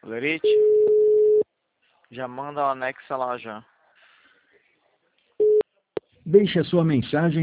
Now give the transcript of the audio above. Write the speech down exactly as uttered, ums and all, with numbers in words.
Lerite? Já manda o anexo lá já. Deixe a sua mensagem